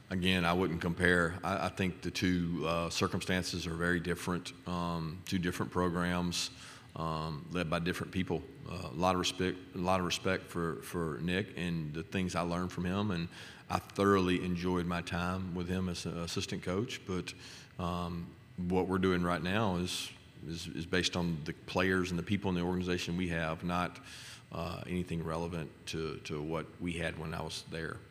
Again, I wouldn't compare. I think the two circumstances are very different. Two different programs led by different people. A lot of respect for Nick and the things I learned from him, and I thoroughly enjoyed my time with him as an assistant coach. But what we're doing right now is based on the players and the people in the organization we have, not anything relevant to what we had when I was there.